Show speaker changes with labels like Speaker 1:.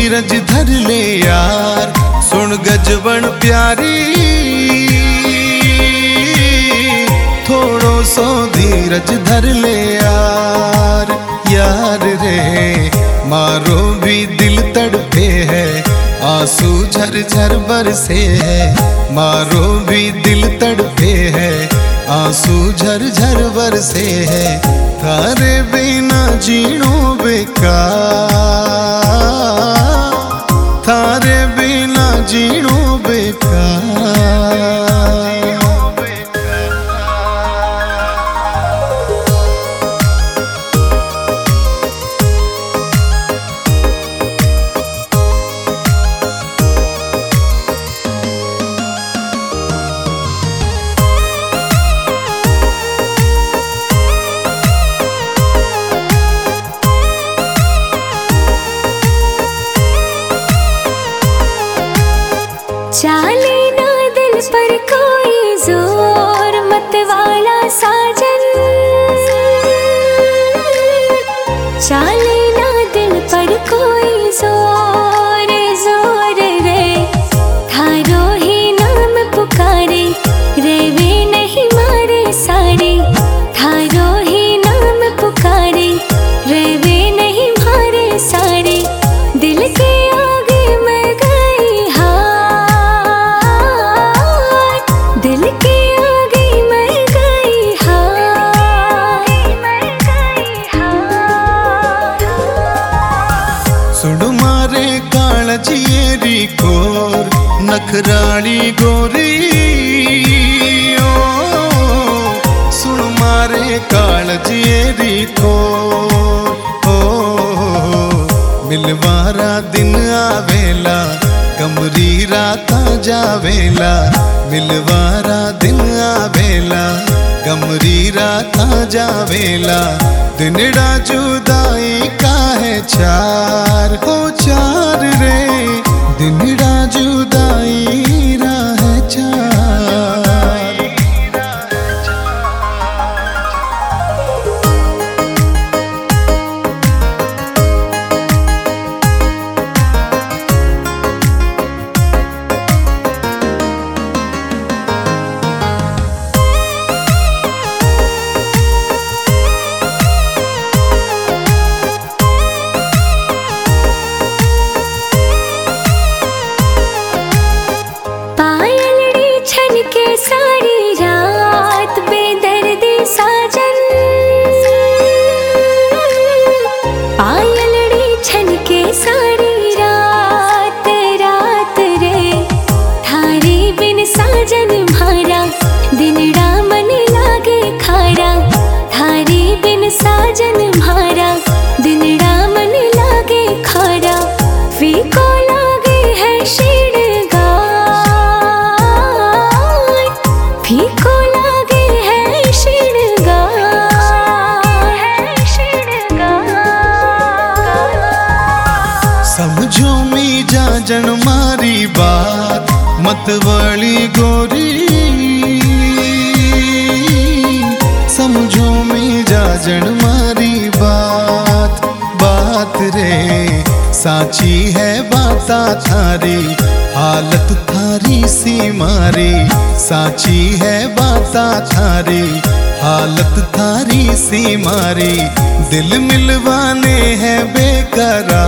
Speaker 1: धीरज धर ले यार, सुन गजबन प्यारी, थोड़ो सो धीरज धर ले यार। यार रे मारो भी दिल तड़पे है, आंसू झरझर बरसे है। मारो भी दिल तड़पे है, आंसू झरझर बरसे है। थारे बिना जीनो बेकार, थारे बिना जीनो बेकार।
Speaker 2: चाले ना दिल पर कोई जोर मत वाला साजन, चाले ना दिल पर कोई जोर जोर रे। थारो ही नाम पुकारे रे वे नहीं मारे सारे, थारो ही नाम पुकारे रे वे नहीं मारे सारे। दिल के आगे मैं गई दिल के आगे मैं गई
Speaker 1: सुन मारे कालजिएरी कोर नखराली गोरी ओ, सुन मारे कालजिएरी कोर ओ। मिलवारा दिन आवेला कमरी राता जावेला, मिलवारा दिन आवेला कमरी राता जावेला। दिनड़ा जुदाई का है चार हो चार रे, दिनड़ा जुदाई रा है चार।
Speaker 2: सारी रात बेदर्दी साजन, पायलड़ी छन के सारी रात रात रे। थारे बिन साजन म्हारा दिनड़ा मन लागे खारा, थारे बिन साजन म्हारा दिनड़ा मन लागे खारा। फीको लागे है फीको लागे है श्रृंगार।
Speaker 1: समझो मी जाजन मारी बात मत वाली गोरी, समझो मी जाजन मारी बात बात रे। साची है बाता थारी हालत थारी सी मारी, साची है बाता थारी हालत थारी सी मारी। दिल मिलवाने हैं बेकरार